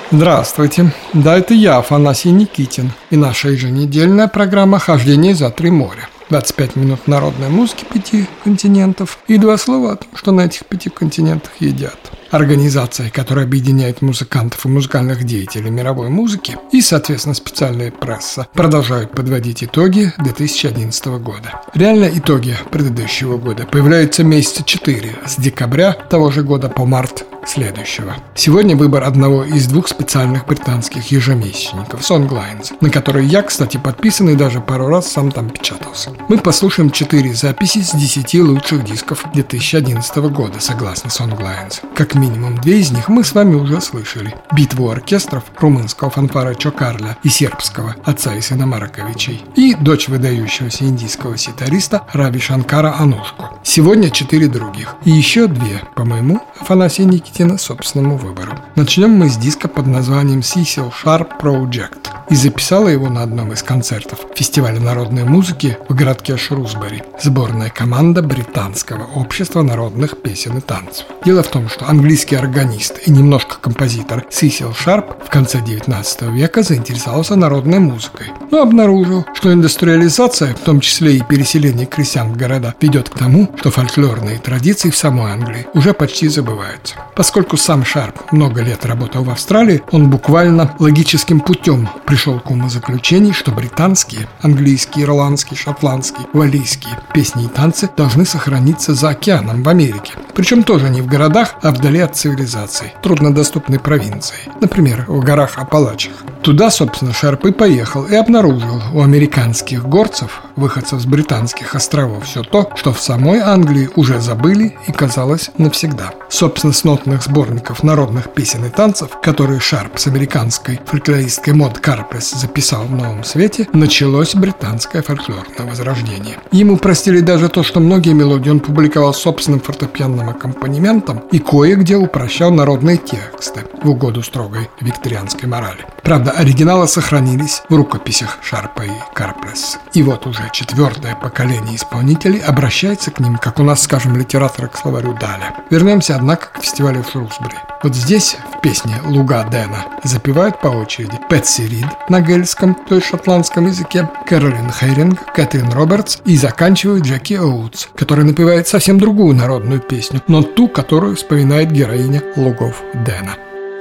Здравствуйте, да, это я, Афанасий Никитин, и наша еженедельная программа «Хождение за три моря». 25 минут народной музыки 5 континентов и 2 слова о том, что на этих 5 континентах едят. Организация, которая объединяет музыкантов и музыкальных деятелей мировой музыки и, соответственно, специальная пресса, продолжают подводить итоги 2011 года. Реально итоги предыдущего года появляются месяца 4, с декабря того же года по март следующего. Сегодня выбор одного из 2 специальных британских ежемесячников Songlines, на который я, кстати, подписан и даже пару раз сам там печатался. Мы послушаем 4 записи с 10 лучших дисков 2011 года, согласно Songlines. Как минимум 2 из них мы с вами уже слышали. Битву оркестров румынского фанфара Чокарля и сербского отца и сына Мараковичей и дочь выдающегося индийского ситариста Рави Шанкара Анушку. Сегодня 4 других и еще 2, по моему, Афанасия Никитина, собственному выбору. Начнем мы с диска под названием Cecil Sharp Project. И записала его на одном из концертов фестиваля народной музыки в городке Шрусбери сборная команда Британского общества народных песен и танцев. Дело в том, что английский органист и немножко композитор Cecil Sharp в конце 19 века заинтересовался народной музыкой, но обнаружил, что индустриализация, в том числе и переселение крестьян в города, ведет к тому, что фольклорные традиции в самой Англии уже почти забываются. Поскольку сам Шарп много лет работал в Австралии, он буквально логическим путем пришел к умозаключению, что британские, английские, ирландские, шотландские, валлийские песни и танцы должны сохраниться за океаном в Америке. Причем тоже не в городах, а вдали от цивилизации, труднодоступной провинции, например, в горах Апалачих. Туда, собственно, Шарп и поехал и обнаружил у американских горцев, выходцев с британских островов, все то, что в самой Англии уже забыли и казалось навсегда. Собственно, с нотных сборников народных песен и танцев, которые Шарп с американской фольклористкой Мод Карпес записал в новом свете, началось британское фольклорное возрождение. Ему простили даже то, что многие мелодии он публиковал собственным фортепианным аккомпанементом и кое-где упрощал народные тексты в угоду строгой викторианской морали. Правда, оригиналы сохранились в рукописях Шарпа и Карпес. И вот уже 4-е поколение исполнителей обращается к ним, как у нас, скажем, литераторы к словарю Даля. Вернемся, однако, к фестивалю в Шрусбери. Вот здесь, в песне «Луга Дэна», запевают по очереди Пэтси Рид на гельском, то есть шотландском языке, Кэролин Хейринг, Кэтрин Робертс и заканчивают Джеки Оутс, который напевает совсем другую народную песню, но ту, которую вспоминает героиня «Лугов Дэна».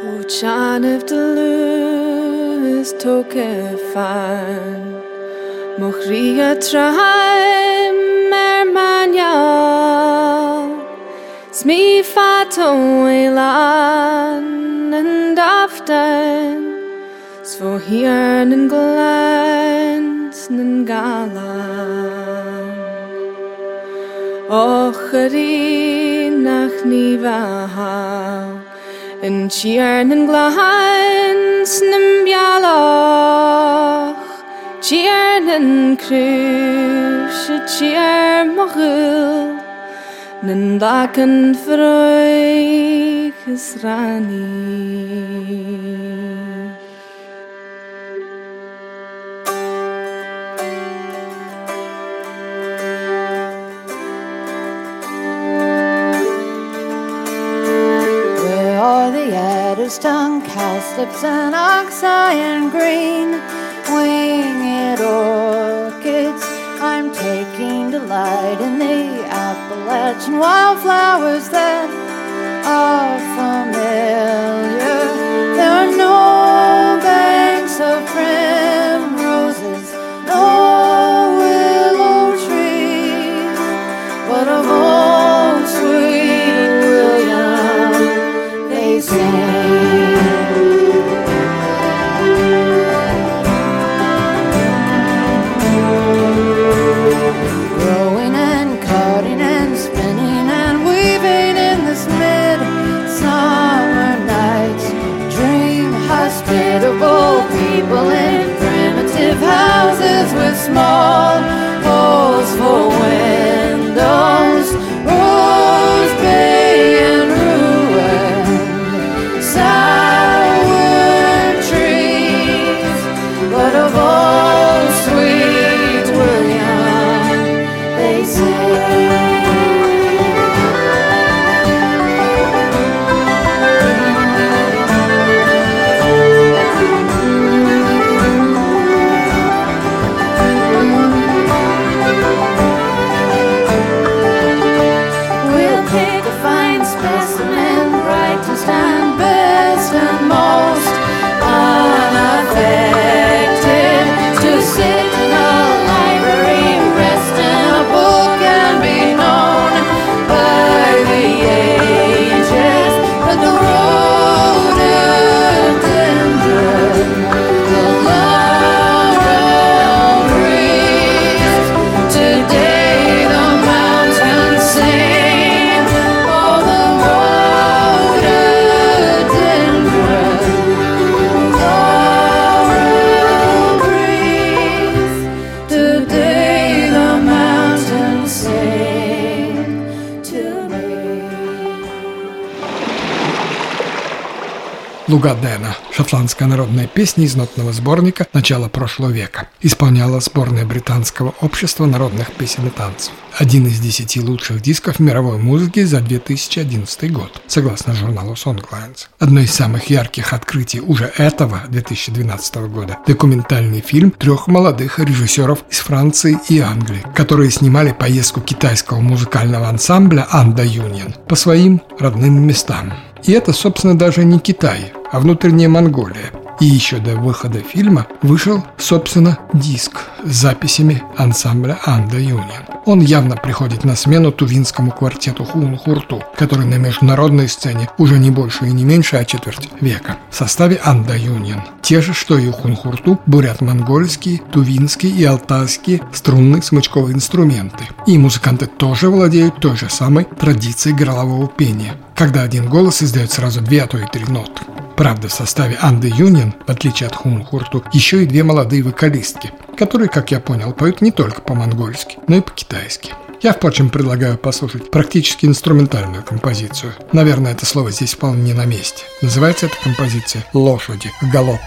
Mochria traim mania Smi fato elan and aften Svo hier nen glans nen galan Ocheri nach niva En chier nen glans nen bialoch Tjernen krus, tjer mogul, nen daken vroiges rani. Where are the adder's tongue, cowslips and oxeye and green? Winged orchids, I'm taking delight in the Appalachian wildflowers that are familiar. There are no banks of primroses, no willow trees, but of old sweet William they sing. Growing and cutting and spinning and weaving in this mid-summer Лугадена, шотландская народная песня из нотного сборника начала прошлого века. Исполняла сборная Британского общества народных песен и танцев. Один из 10 лучших дисков мировой музыки за 2011 год, согласно журналу Songlines. Одно из самых ярких открытий уже этого 2012 года – документальный фильм 3 молодых режиссеров из Франции и Англии, которые снимали поездку китайского музыкального ансамбля Анда Юнион по своим родным местам. И это, собственно, даже не Китай, а внутренняя Монголия. И еще до выхода фильма вышел, собственно, диск с записями ансамбля Анда Юнион. Он явно приходит на смену тувинскому квартету Хунхурту, который на международной сцене уже не больше и не меньше, а четверть века. В составе Анда Юнион те же, что и у Хунхурту, бурят-монгольские, тувинские и алтайские струнные смычковые инструменты. И музыканты тоже владеют той же самой традицией горлового пения, когда один голос издает сразу 2, а то и 3 ноты. Правда, в составе Анды Юнион, в отличие от Хунхурту, еще и 2 молодые вокалистки, которые, как я понял, поют не только по-монгольски, но и по-китайски. Я, впрочем, предлагаю послушать практически инструментальную композицию. Наверное, это слово здесь вполне не на месте. Называется эта композиция «Лошади. Галоп».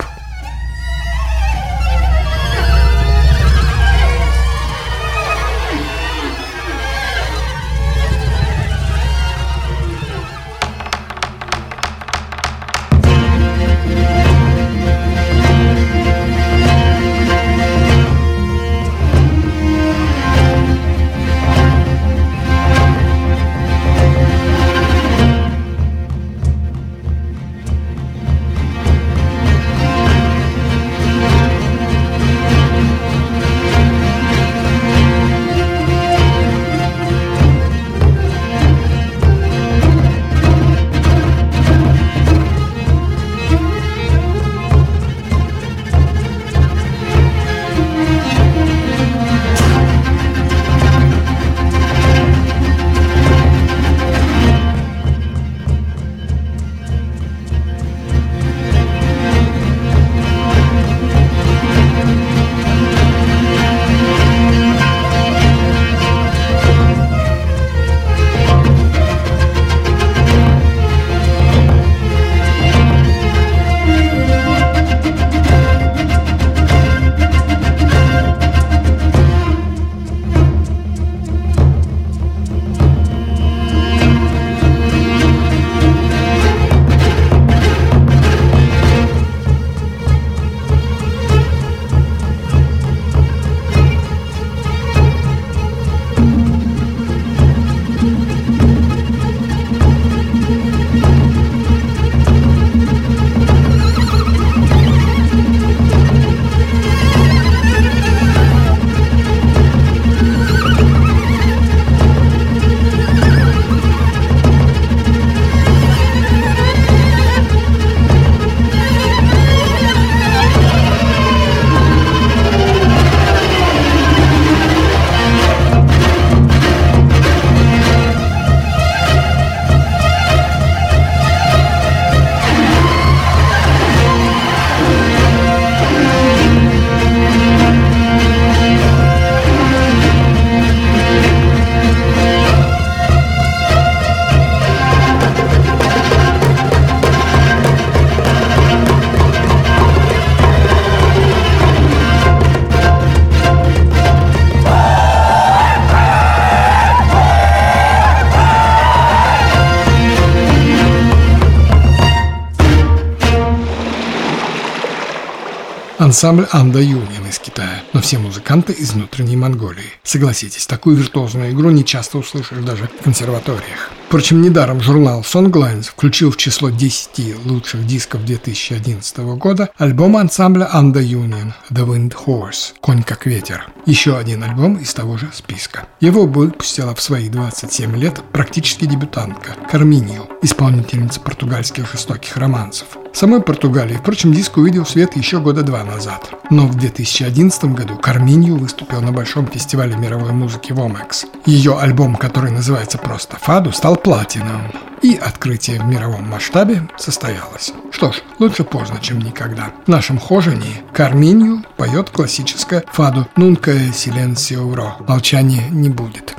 Ансамбль Анда Юнион из Китая, но все музыканты из внутренней Монголии. Согласитесь, такую виртуозную игру не часто услышишь даже в консерваториях. Впрочем, недаром журнал Songlines включил в число 10 лучших дисков 2011 года альбом ансамбля Анда Юнион «The Wind Horse» «Конь как ветер». Еще один альбом из того же списка. Его выпустила в свои 27 лет практически дебютантка Карминью, исполнительница португальских жестоких романсов. В самой Португалии, впрочем, диск увидел свет еще года 2 назад. Но в 2011 году Карминью выступил на большом фестивале мировой музыки Womex. Ее альбом, который называется просто «Фаду», стал платиновым. И открытие в мировом масштабе состоялось. Что ж, лучше поздно, чем никогда. В нашем хожении Карминью поет классическое «Фаду Nunca Silencio Habrá» «Молчания не будет».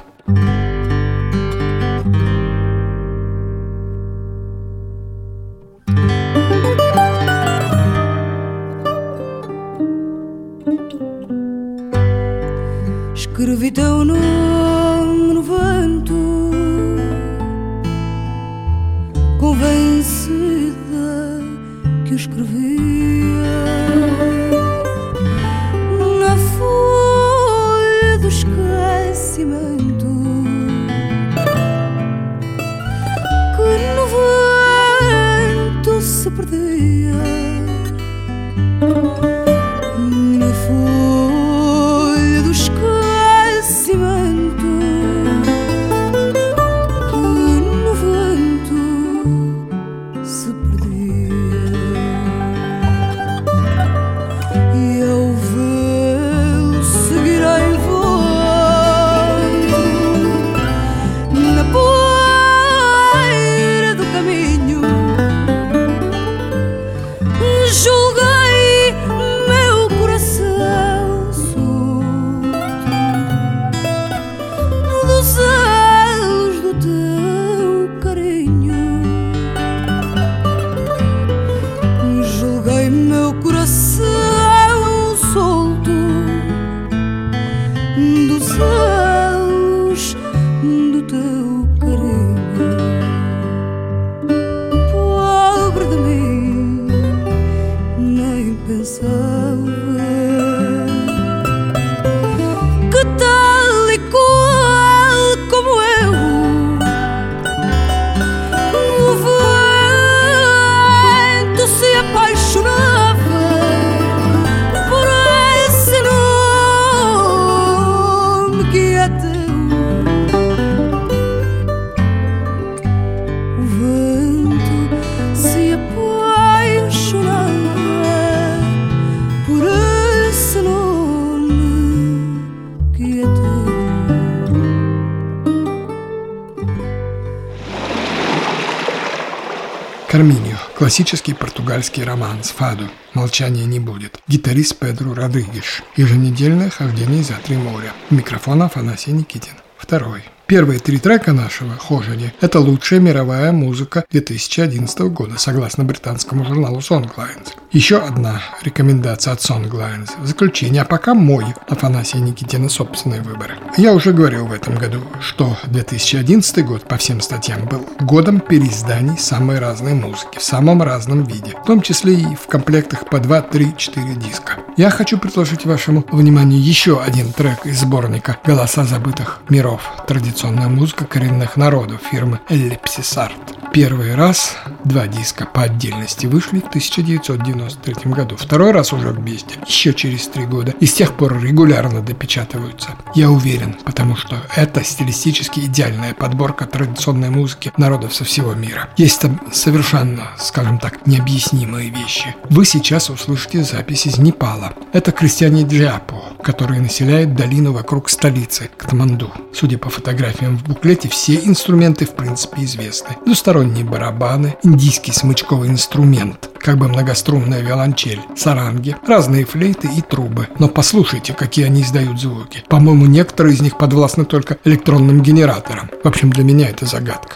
Escrevi teu nome no vento, convencida que o escrevia na folha do esquecimento, que no vento se perdia. Na folha do esquecimento, que no vento se perdia. E ao vê-lo seguir em voo na poeira do caminho, julguei meu coração solto dos elos do teu carinho. Julguei meu coração solto dos elos do teu carinho. Pobre de mim, nem pensava que tal e qual como eu, o vento se apaixonava por esse nome que é teu. O vento se apaixonava por esse nome que é teu. Карминьо. Классический португальский романс «Фаду. Молчания не будет». Гитарист Педро Родригеш. Еженедельное хождение за три моря. Микрофон Афанасий Никитин. Второй. Первые три трека нашего «Хожени» — это лучшая мировая музыка 2011 года, согласно британскому журналу Songlines. Еще одна рекомендация от Songlines в заключение, а пока мой, Афанасия Никитина, собственные выборы. Я уже говорил в этом году, что 2011 год по всем статьям был годом переизданий самой разной музыки, в самом разном виде, в том числе и в комплектах по 2, 3, 4 диска. Я хочу предложить вашему вниманию еще один трек из сборника «Голоса забытых миров», традиционная музыка коренных народов фирмы Ellipsis Art. Первый раз 2 диска по отдельности вышли в 1993 году, второй раз уже вместе, еще через 3 года, и с тех пор регулярно допечатываются. Я уверен, потому что это стилистически идеальная подборка традиционной музыки народов со всего мира. Есть там совершенно, скажем так, необъяснимые вещи. Вы сейчас услышите запись из Непала. Это крестьяне Джиапо, которые населяют долину вокруг столицы Катманду. Судя по фотографиям в буклете, все инструменты в принципе известны. Двусторонние барабаны, индийский смычковый инструмент, как бы многострунная виолончель, саранги, разные флейты и трубы. Но послушайте, какие они издают звуки. По-моему, некоторые из них подвластны только электронным генераторам. В общем, для меня это загадка.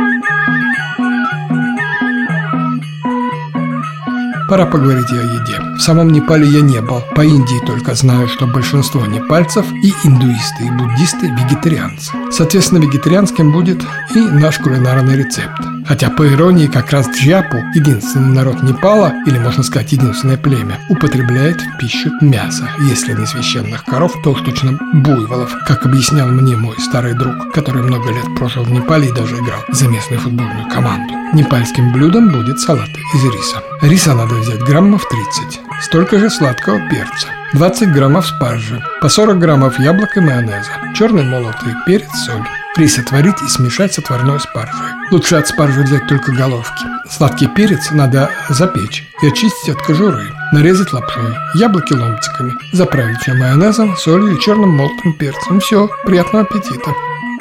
Пора поговорить о еде. В самом Непале я не был. По Индии только знаю, что большинство непальцев и индуисты, и буддисты вегетарианцы. Соответственно, вегетарианским будет и наш кулинарный рецепт. Хотя, по иронии, как раз джьяпу, единственный народ Непала, или, можно сказать, единственное племя, употребляет в пищу мясо. Если не священных коров, то уж точно буйволов, как объяснял мне мой старый друг, который много лет прожил в Непале и даже играл за местную футбольную команду. Непальским блюдом будет салат из риса. Риса надо взять граммов 30, столько же сладкого перца, 20 граммов спаржи, по 40 граммов яблок и майонеза, черный молотый перец, соль. Рис отварить и смешать с отварной спаржей. Лучше от спаржи взять только головки. Сладкий перец надо запечь и очистить от кожуры. Нарезать лапшой, яблоки ломтиками, заправить все майонезом, солью и черным молотым перцем. Все, приятного аппетита!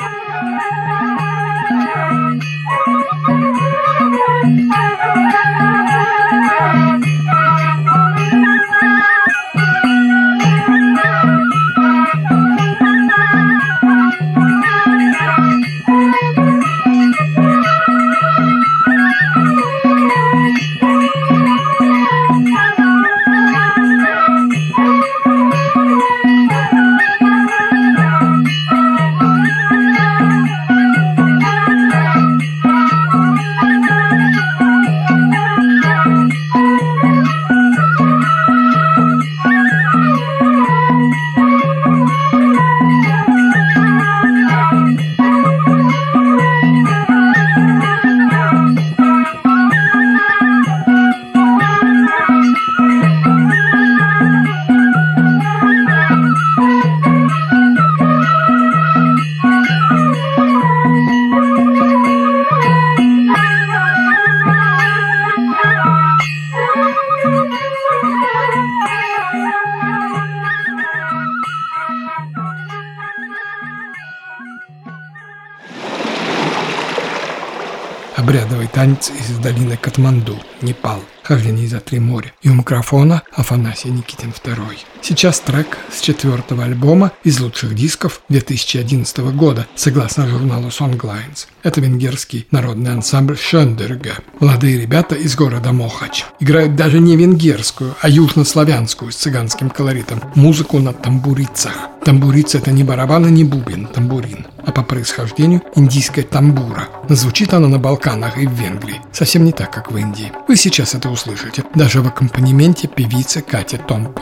Обрядовый танец из долины Катманду, Непал. Хождение за 3 моря. И у микрофона Афанасий Никитин II. Сейчас трек с 4-го альбома из лучших дисков 2011 года, согласно журналу Songlines. Это венгерский народный ансамбль Шёндерге. Молодые ребята из города Мохач. Играют даже не венгерскую, а южнославянскую с цыганским колоритом музыку на тамбурицах. Тамбурица – это не барабан и не бубен, тамбурин, а по происхождению индийская тамбура. Но звучит она на Балканах и в Венгрии. Совсем не так, как в Индии. Вы сейчас это услышите, даже в аккомпанементе певицы Кати Томпуш.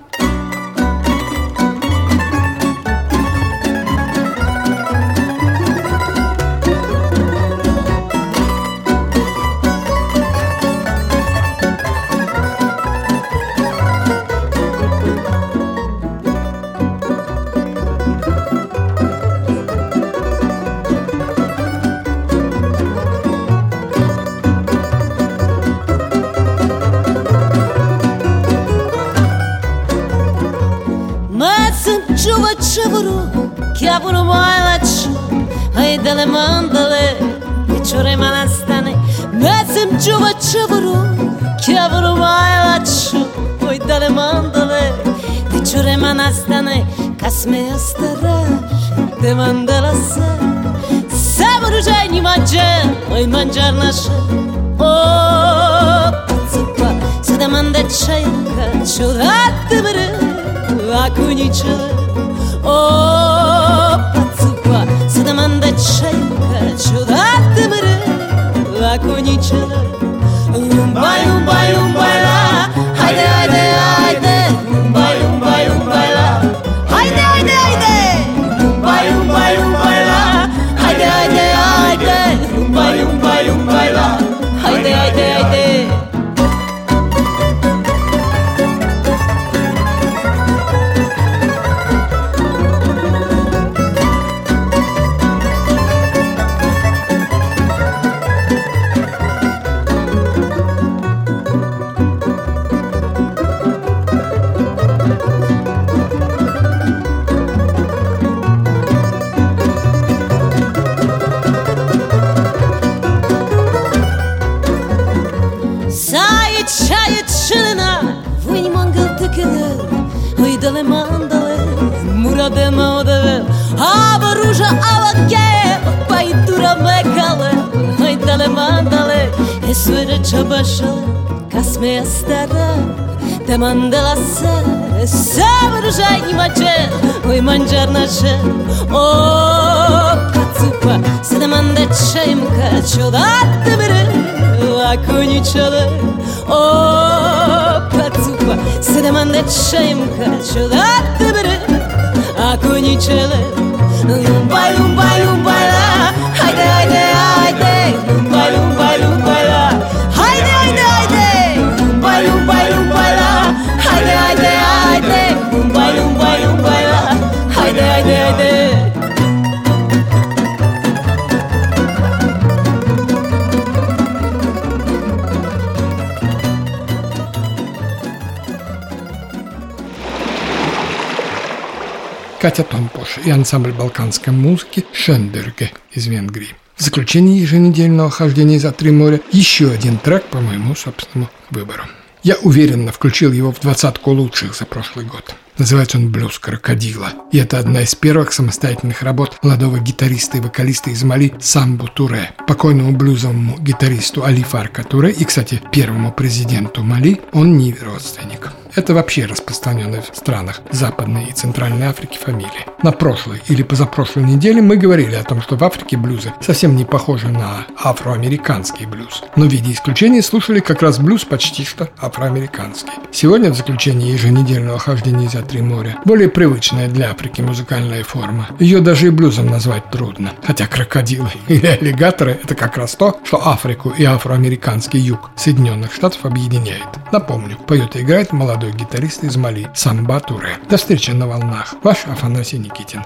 Chiavolo mai laccio, hai delle mandale, che ci rimanastane. Mezzem giova chiavolo, chiavolo mai laccio, hai delle mandale, che ci rimanastane. Casme a starare, te mandala sa, saboro già in mangiare, vuoi mangiare nasce. Oh, pazzo qua, se te manda c'è un caccio, date per la cuniccia. Oh, pazzo qua, se te manda c'è un caccio, date per la cuniccia. Umbai, umbai, umbai la, haide, haide, haide. Umbai, umbai, umbai la, haide, haide, haide. Umbai, umbai, umbai la, haide, haide, haide. Umbai, umbai, umbai la, haide, haide, haide. Dale mandale, murade maudeve, ava ruža avake, paitura mekale, hai dale mandale, esvere čabašale, kasme astara, te mandala sera, sabato già in mangiare, vuoi mangiare una cena, oh cazzupa, se te manda c'è un caccio da te vedere, a cogniciale, oh cazzupa, se te manda c'è un caccio da te vedere, a cogniciale, lumbai, lumbai, lumbai la, haide, haide, haide, lumbai, lumbai, lumbai la, haide, haide, haide, lumbai, lumbai, lumbai la, haide, haide, haide, lumbai, lumbai, lumbai la, haide, haide, haide. Катя Томпош и ансамбль балканской музыки «Шендерге» из Венгрии. В заключении еженедельного хождения за три моря еще один трек по моему собственному выбору. Я уверенно включил его в 20-ку лучших за прошлый год. Называется он «Блюз крокодила». И это одна из первых самостоятельных работ молодого гитариста и вокалиста из Мали Самбу Туре. Покойному блюзовому гитаристу Али Фарка Туре и, кстати, первому президенту Мали он не родственник. Это вообще распространенная в странах Западной и Центральной Африки фамилия. На прошлой или позапрошлой неделе мы говорили о том, что в Африке блюзы совсем не похожи на афроамериканский блюз. Но в виде исключения слушали как раз блюз почти что афроамериканский. Сегодня в заключении еженедельного хождения за три моря более привычная для Африки музыкальная форма. Ее даже и блюзом назвать трудно. Хотя крокодилы или аллигаторы – это как раз то, что Африку и афроамериканский юг Соединенных Штатов объединяет. Напомню, поет и играет молодой гитарист из Мали Самба Туре. До встречи на волнах. Ваш Афанасий Никитин.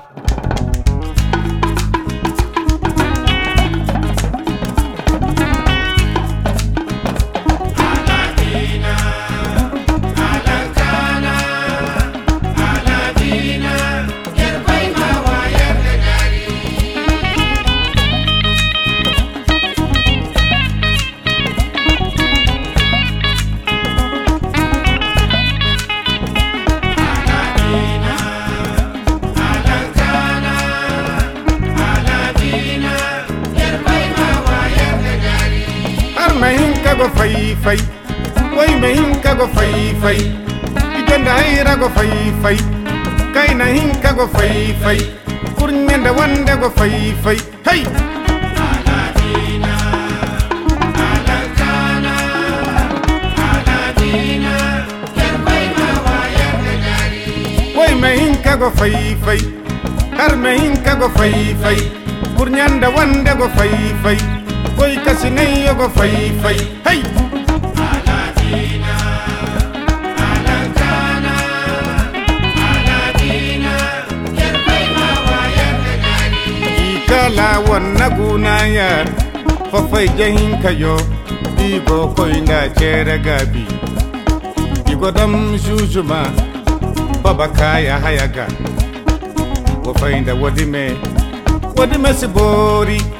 Go fai fai, wai me hinka go fai fai, igenda ira go fai fai, kaina hinka go fai fai, kurnyenda wanda go fai fai, hey. Aladina, alakana, aladina, yerbai mawa yergari. Wai me hinka go fai fai, har me hinka go fai fai, kurnyenda wanda go fai fai. Koi kasine yogo fai fai, hey. Aladina, alakana, aladina, yerbai mawa yergari. Ikala wana gunaya, fafai jahin kayo, igo koinda chere gabi. Igo dam jujuma, baba kaya hayaga. Wafainda wadime sibori.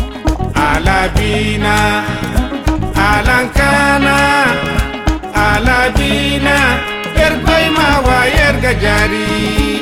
Alabina, alankana, alabina, yerbai mawa yergajari.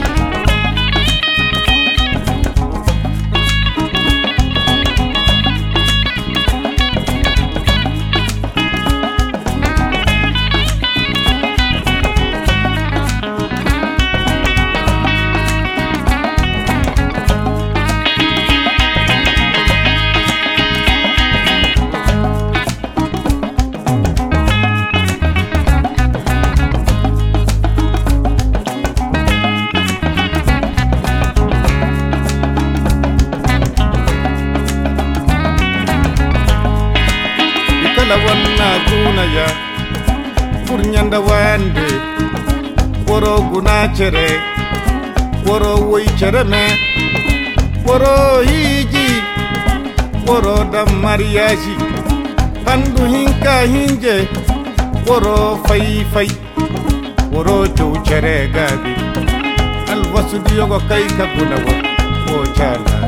Ya kurnyanda wande woro guna chere woro woi chere me woro hiji woro dam mariaji pandu hinka hinje woro fai fai woro jo chere gabi al wasudi yogo kai ka guna wo chala